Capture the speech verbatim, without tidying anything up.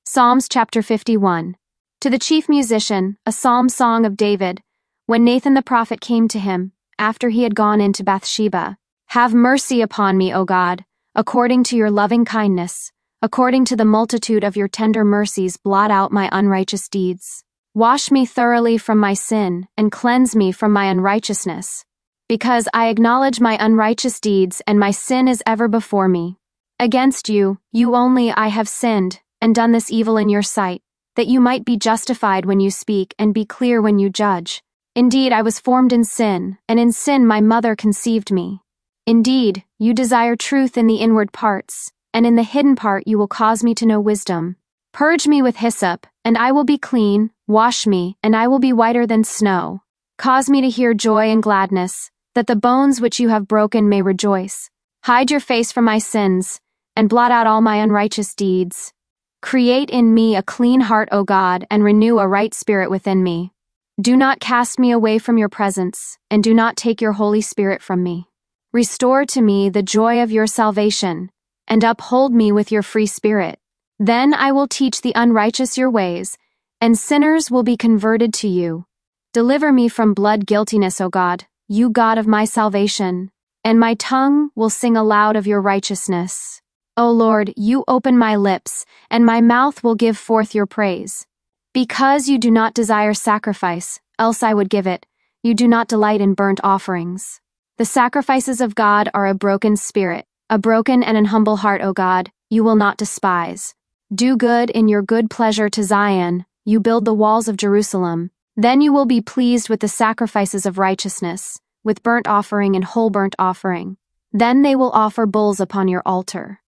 Psalms chapter fifty-one. To the chief musician, a psalm song of David, when Nathan the prophet came to him, after he had gone into Bathsheba. Have mercy upon me, O God, according to your loving kindness, according to the multitude of your tender mercies, blot out my unrighteous deeds. Wash me thoroughly from my sin, and cleanse me from my unrighteousness. Because I acknowledge my unrighteous deeds, and my sin is ever before me. Against you, you only, I have sinned, and done this evil in your sight, that you might be justified when you speak, and be clear when you judge. Indeed, I was formed in sin, and in sin my mother conceived me. Indeed, you desire truth in the inward parts, and in the hidden part you will cause me to know wisdom. Purge me with hyssop, and I will be clean, wash me, and I will be whiter than snow. Cause me to hear joy and gladness, that the bones which you have broken may rejoice. Hide your face from my sins, and blot out all my unrighteous deeds. Create in me a clean heart, O God, and renew a right spirit within me. Do not cast me away from your presence, and do not take your Holy Spirit from me. Restore to me the joy of your salvation, and uphold me with your free spirit. Then I will teach the unrighteous your ways, and sinners will be converted to you. Deliver me from blood guiltiness, O God, you God of my salvation, and my tongue will sing aloud of your righteousness. O Lord, you open my lips, and my mouth will give forth your praise. Because you do not desire sacrifice, else I would give it, you do not delight in burnt offerings. The sacrifices of God are a broken spirit, a broken and an humble heart, O God, you will not despise. Do good in your good pleasure to Zion, you build the walls of Jerusalem. Then you will be pleased with the sacrifices of righteousness, with burnt offering and whole burnt offering. Then they will offer bulls upon your altar.